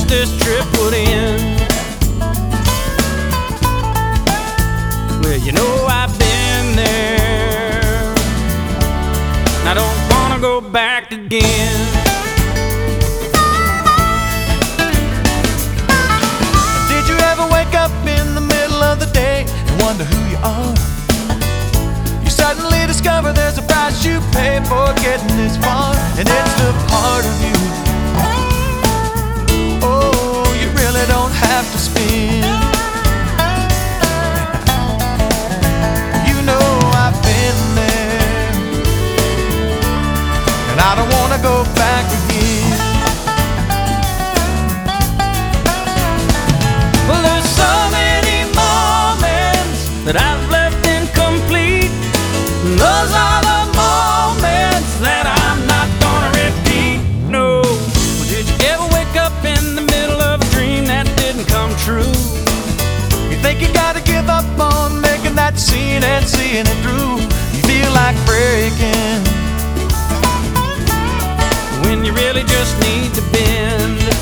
this trip would end. Well, you know I've been there, and I don't wanna go back again. Did you ever wake up in the middle of the day and wonder who you are? You suddenly discover there's a price you pay for getting this far, and it's the part of you, oh, you really don't have to spin. You know I've been there, and I don't wanna go back again. Well, there's so many moments that I've left incomplete. Those are the moments that I'm not gonna repeat. No. Well, did you ever wake up in the middle of a dream that didn't come true? You think you gotta give up on making that scene and seeing it through. You feel like breaking when you really just need to bend.